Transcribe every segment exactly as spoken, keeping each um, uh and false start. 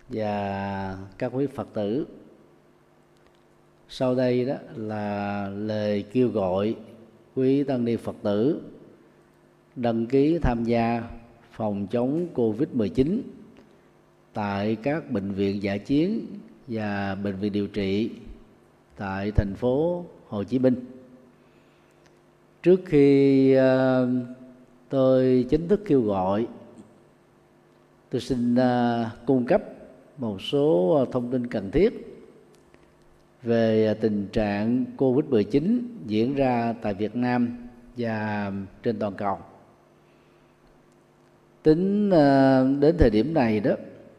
và các quý Phật tử. Sau đây đó là lời kêu gọi quý tăng ni Phật tử đăng ký tham gia phòng chống covid mười chín tại các bệnh viện dã chiến và bệnh viện điều trị tại thành phố Hồ Chí Minh. Trước khi uh, tôi chính thức kêu gọi, tôi xin uh, cung cấp một số thông tin cần thiết về tình trạng covid mười chín diễn ra tại Việt Nam và trên toàn cầu. Tính uh, đến thời điểm này đó,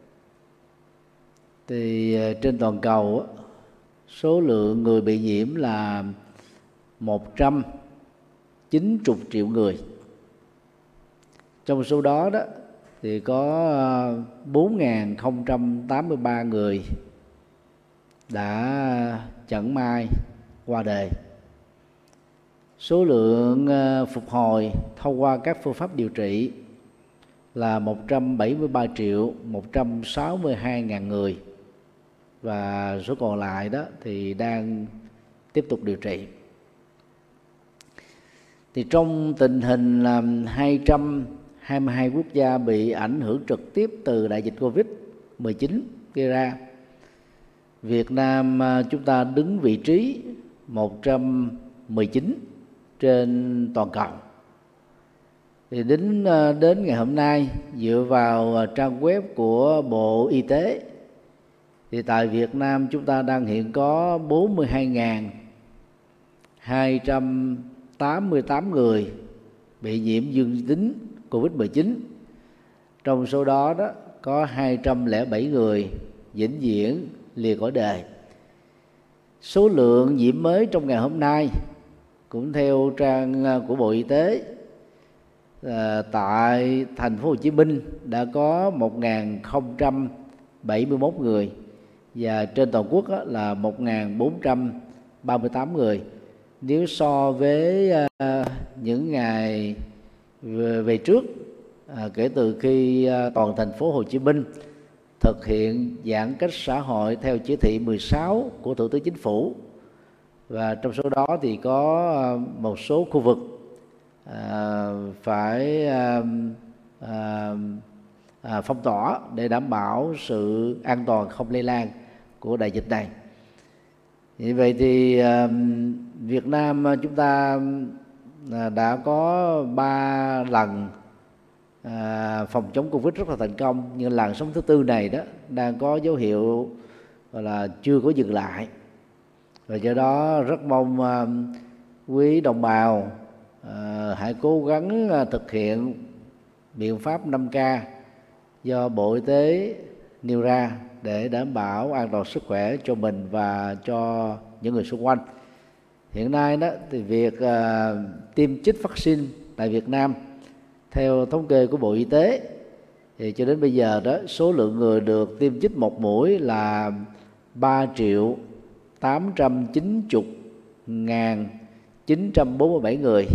thì trên toàn cầu số lượng người bị nhiễm là một trăm chín mươi triệu người. Trong số đó đó thì có bốn nghìn không trăm tám mươi ba người đã chẳng may qua đời. Số lượng phục hồi thông qua các phương pháp điều trị là một trăm bảy mươi ba triệu một trăm sáu mươi hai ngàn người, và số còn lại đó thì đang tiếp tục điều trị. Thì trong tình hình là hai trăm hai mươi hai quốc gia bị ảnh hưởng trực tiếp từ đại dịch covid mười chín gây ra, Việt Nam chúng ta đứng vị trí một trăm mười chín trên toàn cầu. Thì đến đến ngày hôm nay, dựa vào trang web của Bộ Y tế, thì tại Việt Nam chúng ta đang hiện có bốn mươi hai nghìn hai trăm tám mươi tám người bị nhiễm dương tính covid mười chín. Trong số đó đó có hai trăm lẻ bảy người vĩnh viễn lìa cõi đời. Số lượng nhiễm mới trong ngày hôm nay cũng theo trang của Bộ Y tế, à, tại thành phố Hồ Chí Minh đã có một nghìn không trăm bảy mươi mốt người, và trên toàn quốc là một nghìn bốn trăm ba mươi tám người. Nếu so với uh, những ngày về, về trước, uh, kể từ khi uh, toàn thành phố Hồ Chí Minh thực hiện giãn cách xã hội theo chỉ thị mười sáu của Thủ tướng Chính phủ, và trong số đó thì có uh, một số khu vực uh, phải uh, uh, uh, phong tỏa để đảm bảo sự an toàn không lây lan của đại dịch này. Như vậy thì uh, Việt Nam chúng ta uh, đã có ba lần uh, phòng chống Covid rất là thành công, nhưng làn sóng thứ tư này đó đang có dấu hiệu gọi là chưa có dừng lại. Và do đó rất mong uh, quý đồng bào uh, hãy cố gắng uh, thực hiện biện pháp năm K do Bộ Y tế nêu ra để đảm bảo an toàn sức khỏe cho mình và cho những người xung quanh. Hiện nay đó thì việc uh, tiêm chích vaccine tại Việt Nam theo thống kê của Bộ Y tế thì cho đến bây giờ đó số lượng người được tiêm chích một mũi là ba triệu tám trăm chín mươi nghìn chín trăm bốn mươi bảy người.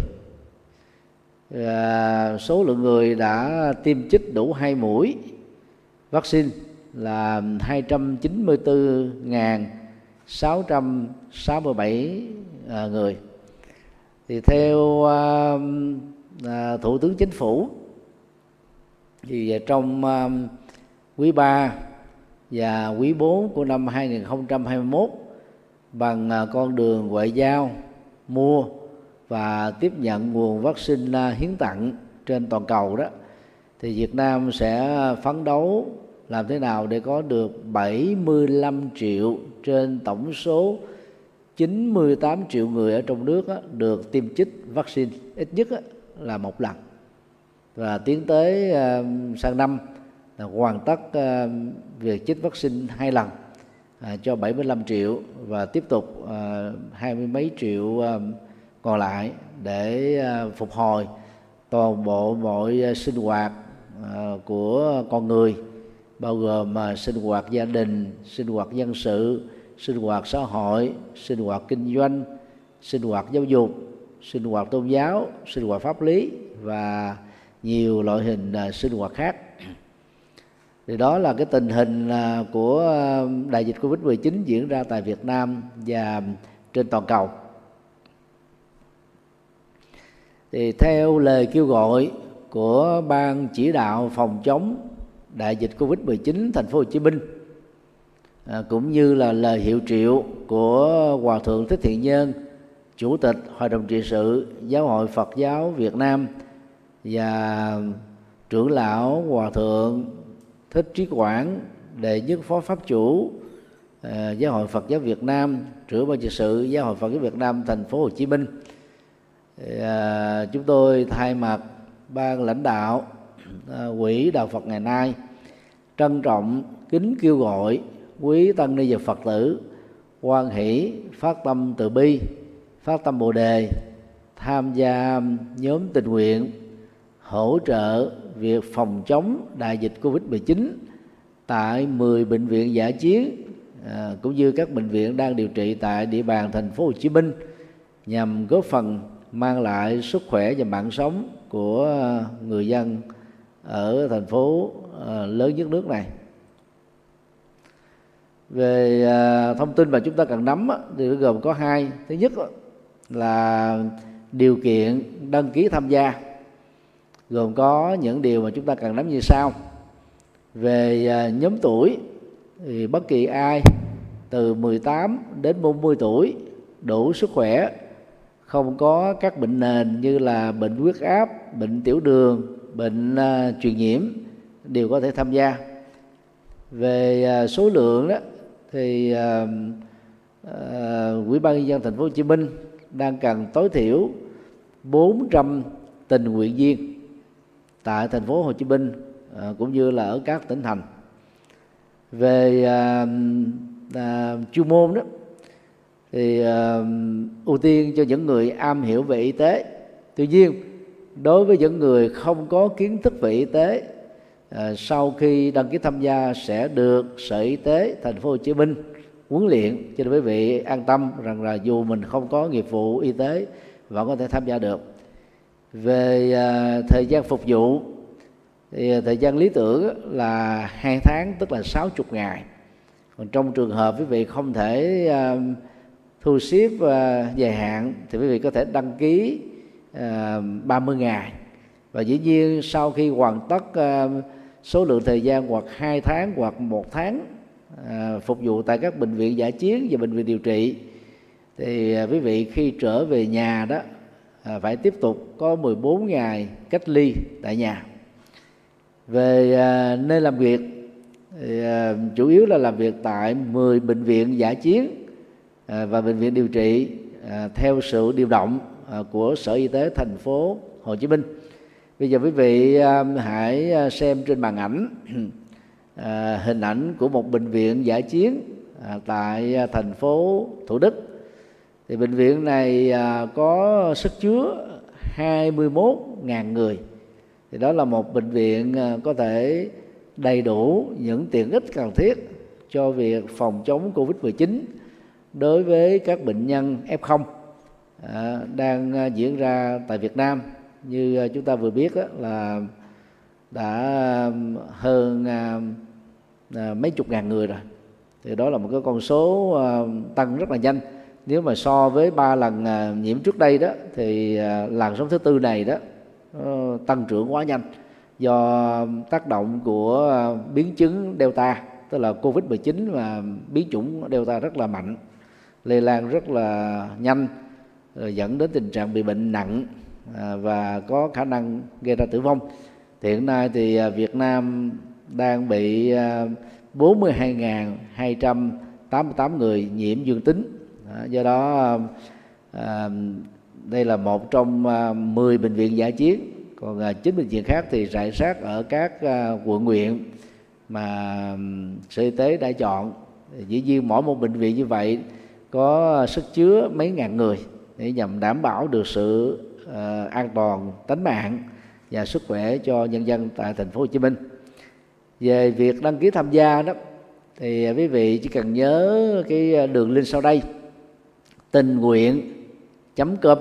À, số lượng người đã tiêm chích đủ hai mũi vaccine là hai trăm chín mươi tư nghìn sáu trăm sáu mươi bảy à, người. Thì theo à, à, Thủ tướng Chính phủ thì trong à, quý ba và quý bốn của năm hai nghìn không trăm hai mươi mốt, bằng à, con đường ngoại giao mua và tiếp nhận nguồn vaccine à, hiến tặng trên toàn cầu đó, thì Việt Nam sẽ phấn đấu làm thế nào để có được bảy mươi lăm triệu trên tổng số chín mươi tám triệu người ở trong nước á, được tiêm chích vaccine ít nhất á, là một lần, và tiến tới uh, sang năm là hoàn tất uh, việc chích vaccine hai lần uh, cho bảy mươi lăm triệu, và tiếp tục uh, hai mươi mấy triệu uh, còn lại để uh, phục hồi toàn bộ mọi uh, sinh hoạt uh, của con người, bao gồm uh, sinh hoạt gia đình, sinh hoạt dân sự, sinh hoạt xã hội, sinh hoạt kinh doanh, sinh hoạt giáo dục, sinh hoạt tôn giáo, sinh hoạt pháp lý và nhiều loại hình uh, sinh hoạt khác. Thì đó là cái tình hình của đại dịch Covid mười chín diễn ra tại Việt Nam và trên toàn cầu. Thì theo lời kêu gọi của Ban chỉ đạo phòng chống đại dịch Covid mười chín thành phố Hồ Chí Minh, à, cũng như là lời hiệu triệu của Hòa thượng Thích Thiện Nhân, Chủ tịch Hội đồng trị sự Giáo hội Phật giáo Việt Nam, và trưởng lão Hòa thượng Thích Trí Quảng, đệ nhất phó pháp chủ à, Giáo hội Phật giáo Việt Nam, trưởng ban trị sự Giáo hội Phật giáo Việt Nam thành phố Hồ Chí Minh. À, chúng tôi thay mặt ban lãnh đạo à, quỹ đạo Phật ngày nay trân trọng kính kêu gọi quý tăng ni và Phật tử hoan hỷ phát tâm từ bi, phát tâm Bồ đề, tham gia nhóm tình nguyện hỗ trợ việc phòng chống đại dịch Covid mười chín tại mười bệnh viện dã chiến à, cũng như các bệnh viện đang điều trị tại địa bàn thành phố Hồ Chí Minh, nhằm góp phần mang lại sức khỏe và mạng sống của người dân ở thành phố lớn nhất nước này. Về thông tin mà chúng ta cần nắm thì gồm có hai. Thứ nhất là điều kiện đăng ký tham gia, gồm có những điều mà chúng ta cần nắm như sau. Về nhóm tuổi thì bất kỳ ai từ mười tám đến bốn mươi tuổi, đủ sức khỏe, không có các bệnh nền như là bệnh huyết áp, bệnh tiểu đường, bệnh uh, truyền nhiễm đều có thể tham gia. Về uh, số lượng đó thì uh, uh, Ủy ban nhân dân thành phố Hồ Chí Minh đang cần tối thiểu bốn trăm tình nguyện viên tại thành phố Hồ Chí Minh uh, cũng như là ở các tỉnh thành. Về uh, uh, chuyên môn đó thì uh, ưu tiên cho những người am hiểu về y tế. Tuy nhiên, đối với những người không có kiến thức về y tế, uh, sau khi đăng ký tham gia sẽ được Sở Y tế thành phố Hồ Chí Minh huấn luyện, cho nên quý vị an tâm rằng là dù mình không có nghiệp vụ y tế vẫn có thể tham gia được. Về uh, thời gian phục vụ thì uh, thời gian lý tưởng là hai tháng, tức là sáu mươi ngày. Còn trong trường hợp quý vị không thể uh, thu xếp uh, dài hạn thì quý vị có thể đăng ký uh, ba mươi ngày. Và dĩ nhiên sau khi hoàn tất uh, số lượng thời gian hoặc hai tháng hoặc một tháng uh, phục vụ tại các bệnh viện dã chiến và bệnh viện điều trị, thì uh, quý vị khi trở về nhà đó uh, phải tiếp tục có mười bốn ngày cách ly tại nhà. Về uh, nơi làm việc thì uh, chủ yếu là làm việc tại mười bệnh viện dã chiến và bệnh viện điều trị à, theo sự điều động à, của Sở Y tế thành phố Hồ Chí Minh. Bây giờ quý vị à, hãy xem trên màn ảnh à, hình ảnh của một bệnh viện dã chiến à, tại thành phố Thủ Đức. Thì bệnh viện này à, có sức chứa hai mươi mốt nghìn người. Thì đó là một bệnh viện à, có thể đầy đủ những tiện ích cần thiết cho việc phòng chống Covid mười chín đối với các bệnh nhân ép không à, đang diễn ra tại Việt Nam. Như chúng ta vừa biết á, là đã hơn à, à, mấy chục ngàn người rồi. Thì đó là một cái con số à, tăng rất là nhanh. Nếu mà so với ba lần à, nhiễm trước đây đó thì à, làn sóng thứ tư này đó nó tăng trưởng quá nhanh do tác động của à, biến chứng Delta, tức là Covid mười chín và biến chủng Delta rất là mạnh, lây lan rất là nhanh, dẫn đến tình trạng bị bệnh nặng và có khả năng gây ra tử vong. Thì hiện nay thì Việt Nam đang bị bốn mươi hai nghìn hai trăm tám mươi tám người nhiễm dương tính. Do đó đây là một trong mười bệnh viện dã chiến, còn chín bệnh viện khác thì rải rác ở các quận huyện mà Sở Y tế đã chọn. Dĩ nhiên mỗi một bệnh viện như vậy có sức chứa mấy ngàn người để nhằm đảm bảo được sự uh, an toàn tính mạng và sức khỏe cho nhân dân tại thành phố Hồ Chí Minh. Về việc đăng ký tham gia đó thì quý vị chỉ cần nhớ cái đường link sau đây: tình nguyện chấm com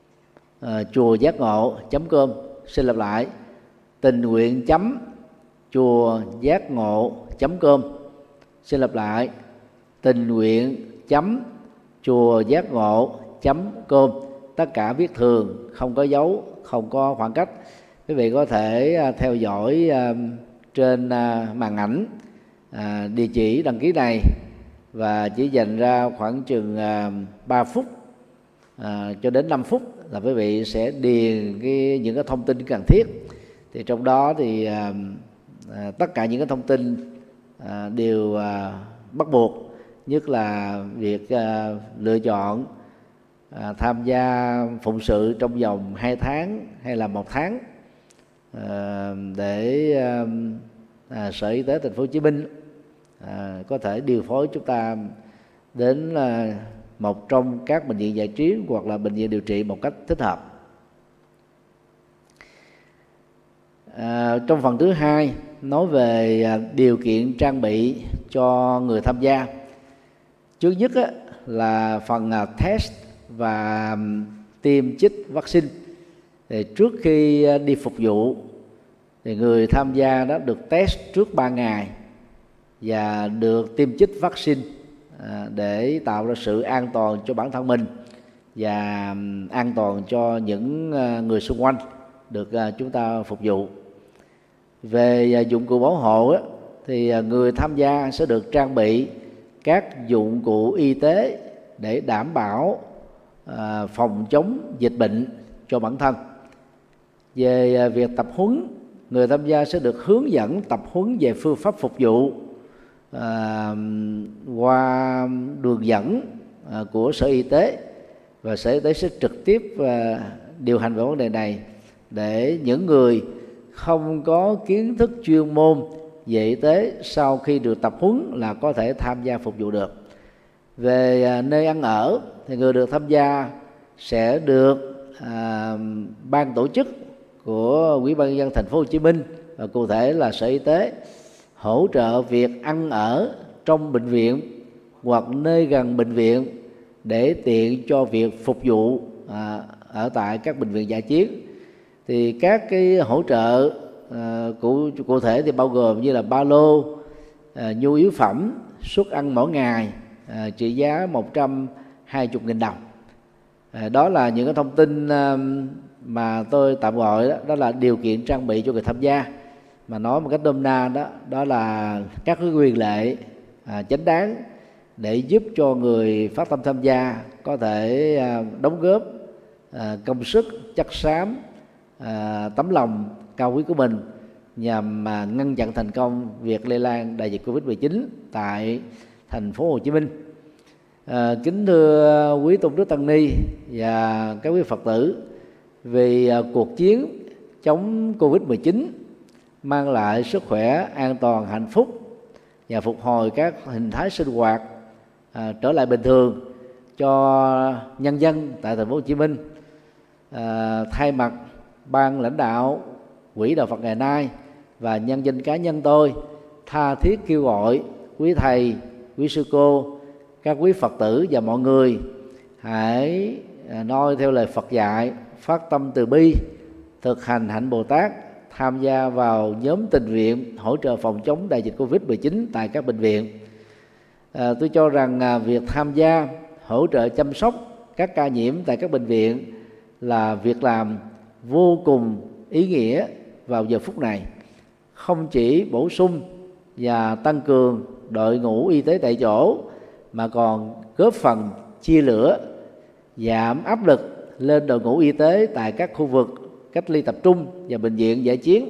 uh, chùa giác ngộ chấm com. Xin lặp lại: tình nguyện chấm chùa giác ngộ chấm com. Xin lặp lại, tình nguyện chấm chùa giác ngộ chấm com, tất cả viết thường, không có dấu, không có khoảng cách. Quý vị có thể theo dõi trên màn ảnh địa chỉ đăng ký này, và chỉ dành ra khoảng chừng ba phút à, cho đến năm phút là quý vị sẽ điền cái, những cái thông tin cần thiết. Thì trong đó thì à, à, tất cả những cái thông tin à, đều à, bắt buộc, nhất là việc à, lựa chọn à, tham gia phụng sự trong vòng hai tháng hay là một tháng à, để à, à, Sở Y tế Thành phố Hồ Chí Minh à, có thể điều phối chúng ta đến à, một trong các bệnh viện dã chiến hoặc là bệnh viện điều trị một cách thích hợp. À, trong phần thứ hai nói về à, điều kiện trang bị cho người tham gia. Trước nhất á, là phần à, test và um, tiêm chích vaccine. Thì trước khi à, đi phục vụ thì người tham gia đó được test trước ba ngày và được tiêm chích vaccine à, để tạo ra sự an toàn cho bản thân mình và um, an toàn cho những à, người xung quanh được à, chúng ta phục vụ. Về à, dụng cụ bảo hộ á, thì à, người tham gia sẽ được trang bị các dụng cụ y tế để đảm bảo à, phòng chống dịch bệnh cho bản thân. Về à, việc tập huấn, người tham gia sẽ được hướng dẫn tập huấn về phương pháp phục vụ à, qua đường dẫn à, của Sở Y tế, và Sở Y tế sẽ trực tiếp à, điều hành về vấn đề này để những người không có kiến thức chuyên môn về y tế sau khi được tập huấn là có thể tham gia phục vụ được. Về à, nơi ăn ở thì người được tham gia sẽ được à, ban tổ chức của Ủy ban nhân dân Thành phố Hồ Chí Minh và cụ thể là Sở Y tế hỗ trợ việc ăn ở trong bệnh viện hoặc nơi gần bệnh viện để tiện cho việc phục vụ à, ở tại các bệnh viện dã chiến. Thì các cái hỗ trợ à, cụ cụ thể thì bao gồm như là ba lô, à, nhu yếu phẩm, suất ăn mỗi ngày à, trị giá một trăm hai mươi nghìn đồng. À, đó là những cái thông tin à, mà tôi tạm gọi đó, đó là điều kiện trang bị cho người tham gia. Mà nói một cách nôm na đó, đó là các cái quyền lệ à, chính đáng để giúp cho người phát tâm tham gia có thể à, đóng góp à, công sức, chất xám, à, tấm lòng cao quý của mình nhằm à, ngăn chặn thành công việc lây lan đại dịch Covid mười chín tại Thành phố Hồ Chí Minh. À, kính thưa quý tôn đức tăng ni và các quý Phật tử, vì à, cuộc chiến chống Covid mười chín mang lại sức khỏe, an toàn, hạnh phúc và phục hồi các hình thái sinh hoạt à, trở lại bình thường cho nhân dân tại Thành phố Hồ Chí Minh, à, thay mặt ban lãnh đạo Quỹ Đạo Phật ngày nay và nhân danh cá nhân tôi tha thiết kêu gọi quý thầy, quý sư cô, các quý Phật tử và mọi người hãy noi theo lời Phật dạy, phát tâm từ bi, thực hành hạnh Bồ Tát, tham gia vào nhóm tình nguyện hỗ trợ phòng chống đại dịch Covid mười chín tại các bệnh viện. À, tôi cho rằng à, việc tham gia hỗ trợ chăm sóc các ca nhiễm tại các bệnh viện là việc làm vô cùng ý nghĩa vào giờ phút này, không chỉ bổ sung và tăng cường đội ngũ y tế tại chỗ mà còn góp phần chia lửa, giảm áp lực lên đội ngũ y tế tại các khu vực cách ly tập trung và bệnh viện dã chiến.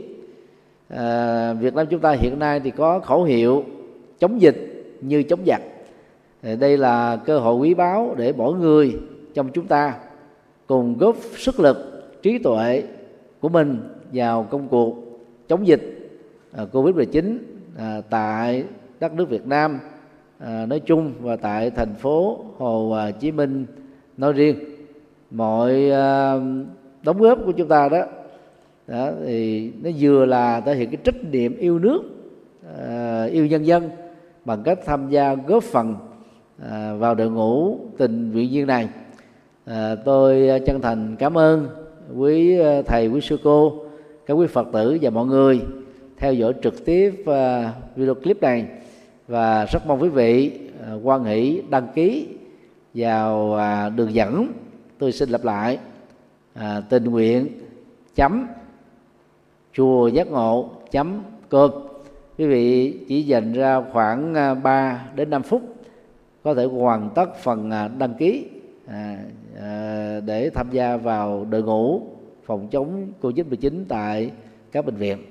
À, Việt Nam chúng ta hiện nay thì có khẩu hiệu chống dịch như chống giặc. Đây là cơ hội quý báu để mỗi người trong chúng ta cùng góp sức lực, trí tuệ của mình vào công cuộc chống dịch à, Covid mười chín à, tại đất nước Việt Nam à, nói chung và tại thành phố Hồ Chí Minh nói riêng. Mọi à, đóng góp của chúng ta đó, đó thì nó vừa là thể hiện cái trách nhiệm yêu nước, à, yêu nhân dân bằng cách tham gia góp phần à, vào đội ngũ tình nguyện viên này. À, tôi chân thành cảm ơn quý thầy, quý sư cô, các quý Phật tử và mọi người theo dõi trực tiếp uh, video clip này, và rất mong quý vị uh, hoan hỷ đăng ký vào uh, đường dẫn. Tôi xin lặp lại: uh, tình nguyện chấm chùa giác ngộ chấm com. Quý vị chỉ dành ra khoảng uh, ba đến năm phút có thể hoàn tất phần uh, đăng ký à, à, để tham gia vào đội ngũ phòng chống Covid mười chín tại các bệnh viện.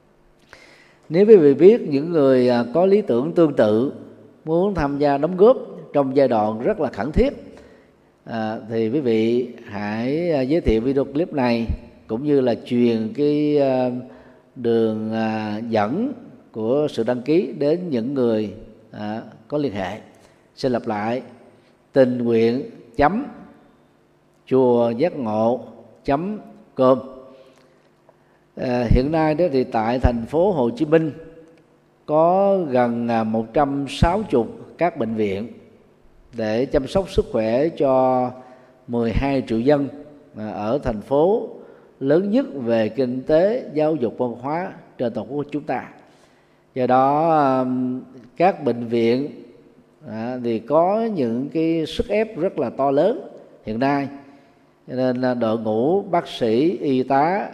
Nếu quý vị biết những người có lý tưởng tương tự muốn tham gia đóng góp trong giai đoạn rất là khẩn thiết, à, thì quý vị hãy giới thiệu video clip này cũng như là truyền cái đường dẫn của sự đăng ký đến những người à, có liên hệ. Xin lặp lại: tình nguyện chấm chùa giác ngộ chấm com. À, hiện nay đó thì tại thành phố Hồ Chí Minh có gần một trăm sáu mươi các bệnh viện để chăm sóc sức khỏe cho mười hai triệu dân ở thành phố lớn nhất về kinh tế, giáo dục, văn hóa trên toàn quốc của chúng ta. Do đó các bệnh viện à, thì có những cái sức ép rất là to lớn hiện nay, cho nên đội ngũ bác sĩ, y tá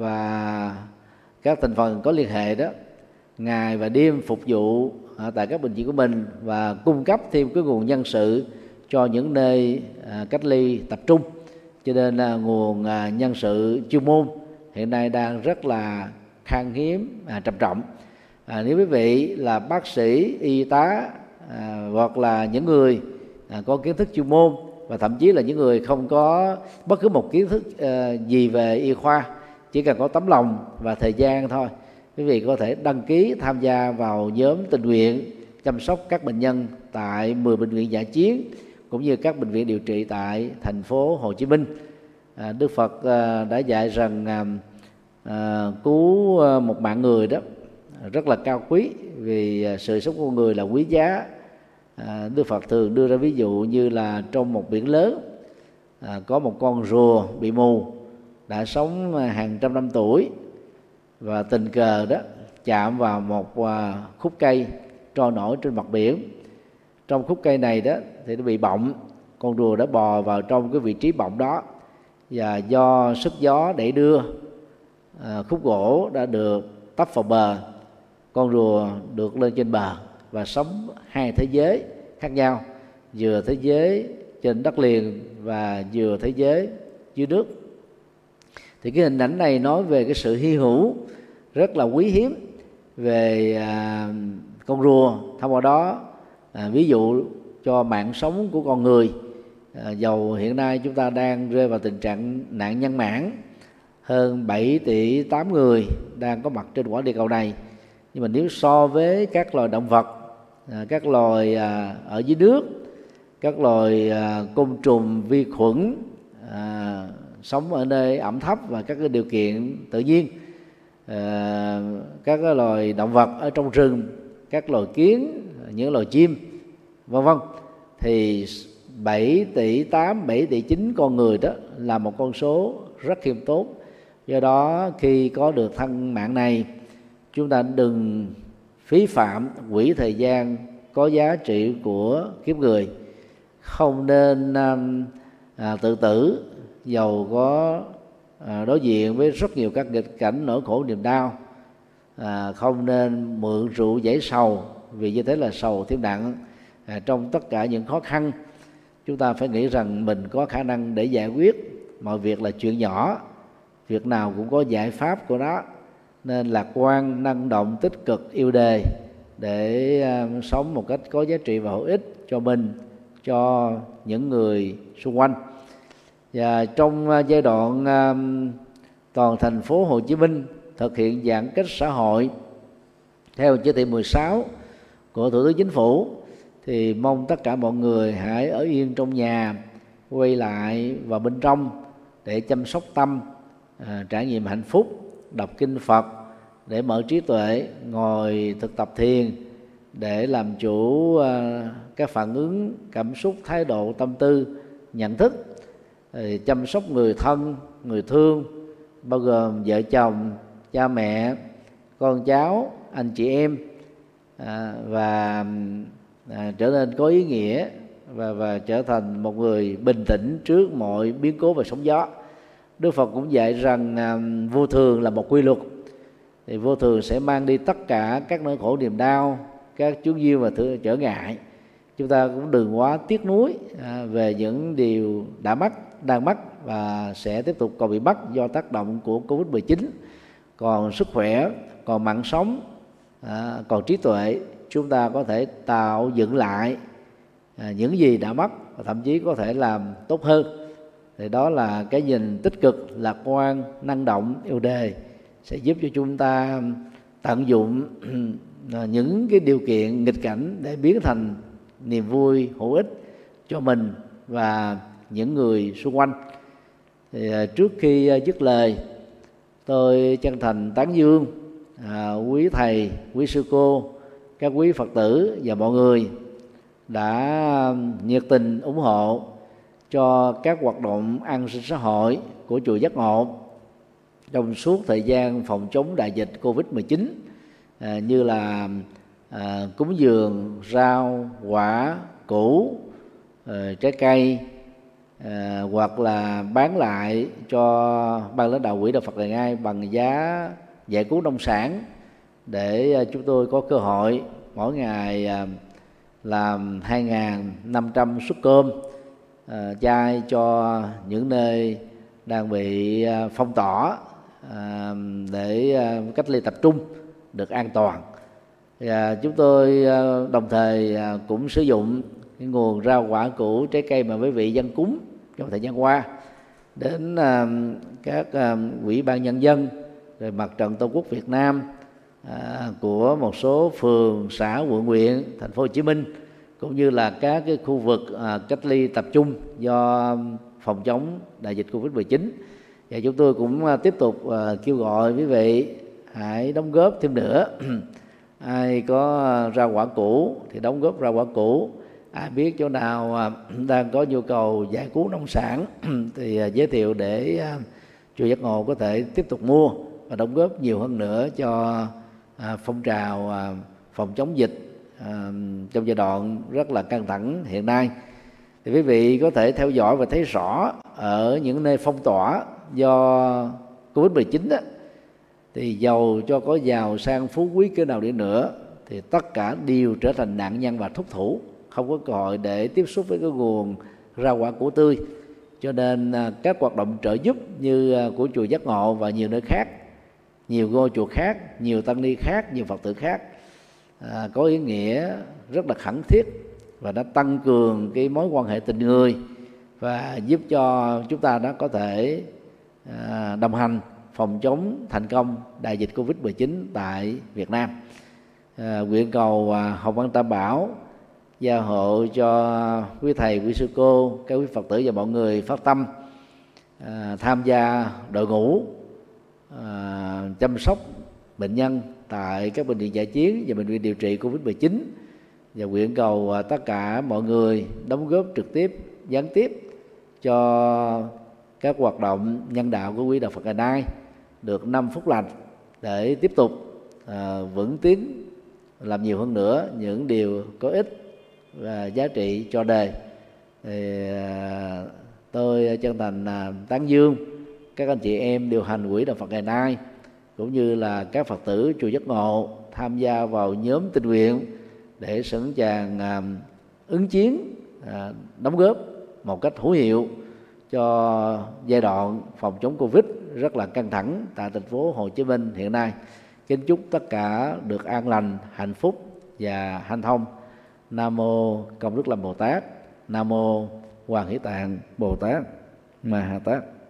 và các thành phần có liên hệ đó ngày và đêm phục vụ à, tại các bệnh viện của mình, và cung cấp thêm cái nguồn nhân sự cho những nơi à, cách ly tập trung. Cho nên là nguồn à, nhân sự chuyên môn hiện nay đang rất là khan hiếm, à, trầm trọng. À, nếu quý vị là bác sĩ, y tá à, hoặc là những người à, có kiến thức chuyên môn, và thậm chí là những người không có bất cứ một kiến thức uh, gì về y khoa, chỉ cần có tấm lòng và thời gian thôi, quý vị có thể đăng ký tham gia vào nhóm tình nguyện chăm sóc các bệnh nhân tại mười bệnh viện dã chiến cũng như các bệnh viện điều trị tại thành phố Hồ Chí Minh. À, Đức Phật uh, đã dạy rằng uh, uh, cứu uh, một mạng người đó rất là cao quý, vì uh, sự sống của người là quý giá. À, Đức Phật thường đưa ra ví dụ như là trong một biển lớn à, có một con rùa bị mù đã sống hàng trăm năm tuổi, và tình cờ đó chạm vào một à, khúc cây trôi nổi trên mặt biển. Trong khúc cây này đó thì nó bị bọng, con rùa đã bò vào trong cái vị trí bọng đó, và do sức gió đẩy đưa, à, khúc gỗ đã được tấp vào bờ, con rùa được lên trên bờ và sống hai thế giới khác nhau, vừa thế giới trên đất liền và vừa thế giới dưới nước. Thì cái hình ảnh này nói về cái sự hy hữu rất là quý hiếm về à, con rùa. Thông qua đó à, ví dụ cho mạng sống của con người. à, Dầu hiện nay chúng ta đang rơi vào tình trạng nạn nhân mãn, hơn bảy tỷ tám người đang có mặt trên quả địa cầu này, nhưng mà nếu so với các loài động vật, à, các loài à, ở dưới nước, các loài à, côn trùng, vi khuẩn à, sống ở nơi ẩm thấp và các cái điều kiện tự nhiên, à, các cái loài động vật ở trong rừng, các loài kiến, những loài chim, vân vân, thì bảy tỷ tám, bảy tỷ chín con người đó là một con số rất khiêm tốn. Do đó khi có được thân mạng này, chúng ta đừng phí phạm quỹ thời gian có giá trị của kiếp người. Không nên à, tự tử dầu có à, đối diện với rất nhiều các nghịch cảnh nỗi khổ niềm đau. à, Không nên mượn rượu giải sầu, vì như thế là sầu thêm nặng. à, Trong tất cả những khó khăn, chúng ta phải nghĩ rằng mình có khả năng để giải quyết. Mọi việc là chuyện nhỏ, việc nào cũng có giải pháp của nó. Nên lạc quan, năng động, tích cực, yêu đời để uh, sống một cách có giá trị và hữu ích cho mình, cho những người xung quanh. Và trong uh, giai đoạn uh, toàn thành phố Hồ Chí Minh thực hiện giãn cách xã hội theo chỉ thị mười sáu của Thủ tướng Chính phủ, thì mong tất cả mọi người hãy ở yên trong nhà, quay lại vào bên trong để chăm sóc tâm, à, trải nghiệm hạnh phúc, đọc kinh Phật để mở trí tuệ, ngồi thực tập thiền để làm chủ à, các phản ứng, cảm xúc, thái độ, tâm tư, nhận thức, thì chăm sóc người thân, người thương, bao gồm vợ chồng, cha mẹ, con cháu, anh chị em, à, và à, trở nên có ý nghĩa và và trở thành một người bình tĩnh trước mọi biến cố và sóng gió. Đức Phật cũng dạy rằng à, vô thường là một quy luật, thì vô thường sẽ mang đi tất cả các nỗi khổ niềm đau, các chướng duyên và thứ trở ngại. Chúng ta cũng đừng quá tiếc nuối à, về những điều đã mắc, đang mắc và sẽ tiếp tục còn bị mắc do tác động của Covid mười chín. Còn sức khỏe, còn mạng sống, à, còn trí tuệ, chúng ta có thể tạo dựng lại à, những gì đã mất và thậm chí có thể làm tốt hơn. Thì đó là cái nhìn tích cực, lạc quan, năng động, yêu đời, sẽ giúp cho chúng ta tận dụng những cái điều kiện nghịch cảnh để biến thành niềm vui hữu ích cho mình và những người xung quanh. Thì trước khi dứt lời, tôi chân thành tán dương à, quý thầy, quý sư cô, các quý Phật tử và mọi người đã nhiệt tình ủng hộ cho các hoạt động an sinh xã hội của chùa Giác Ngộ trong suốt thời gian phòng chống đại dịch Covid mười chín, à, như là à, cúng dường rau, quả, củ, à, trái cây, à, hoặc là bán lại cho ban lãnh đạo Quỹ Đạo Phật Ngày Nay bằng giá giải cứu nông sản, để chúng tôi có cơ hội mỗi ngày à, làm hai nghìn năm trăm suất cơm à, chay cho những nơi đang bị à, phong tỏa à, để à, cách ly tập trung được an toàn. Và chúng tôi à, đồng thời à, cũng sử dụng cái nguồn rau quả củ trái cây mà quý vị dân cúng trong thời gian qua đến à, các à, ủy ban nhân dân, rồi Mặt trận Tổ quốc Việt Nam à, của một số phường, xã, quận, huyện, thành phố Hồ Chí Minh, cũng như là các cái khu vực à, cách ly tập trung do phòng chống đại dịch Covid mười chín. Và chúng tôi cũng à, tiếp tục à, kêu gọi quý vị hãy đóng góp thêm nữa. Ai có rau quả củ thì đóng góp rau quả củ. Ai biết chỗ nào à, đang có nhu cầu giải cứu nông sản thì à, giới thiệu để à, chùa Giác Ngộ có thể tiếp tục mua và đóng góp nhiều hơn nữa cho à, phong trào à, phòng chống dịch à, trong giai đoạn rất là căng thẳng hiện nay. Thì quý vị có thể theo dõi và thấy rõ ở những nơi phong tỏa do Covid mười chín đó, thì giàu cho có giàu sang phú quý cỡ nào đi nữa thì tất cả đều trở thành nạn nhân và thúc thủ, không có cơ hội để tiếp xúc với cái nguồn rau quả củ tươi. Cho nên các hoạt động trợ giúp như của chùa Giác Ngộ và nhiều nơi khác, nhiều ngôi chùa khác, nhiều tăng ni khác, nhiều Phật tử khác à, có ý nghĩa rất là khẩn thiết, và nó tăng cường cái mối quan hệ tình người và giúp cho chúng ta đã có thể à, đồng hành phòng chống thành công đại dịch Covid mười chín tại Việt Nam. À, nguyện cầu à, Hồng Ân Tam Bảo gia hộ cho quý thầy, quý sư cô, các quý Phật tử và mọi người phát tâm à, tham gia đội ngũ à, chăm sóc bệnh nhân tại các bệnh viện dã chiến và bệnh viện điều trị Covid mười chín. Và nguyện cầu à, tất cả mọi người đóng góp trực tiếp, gián tiếp cho các hoạt động nhân đạo của Quỹ Đạo Phật Ngày Nay được năm phút lành, để tiếp tục à, vững tiến làm nhiều hơn nữa những điều có ích và giá trị cho đời. Thì à, tôi chân thành à, tán dương các anh chị em điều hành Quỹ Đạo Phật Ngày Nay, cũng như là các Phật tử chùa Giác Ngộ tham gia vào nhóm tình nguyện để sẵn sàng à, ứng chiến, à, đóng góp một cách hữu hiệu cho giai đoạn phòng chống Covid rất là căng thẳng tại thành phố Hồ Chí Minh hiện nay. Kính chúc tất cả được an lành, hạnh phúc và hanh thông. Nam mô Công Đức Lâm Bồ Tát. Nam mô Hoàng Hỷ Tạng Bồ Tát Ma Ha Tát.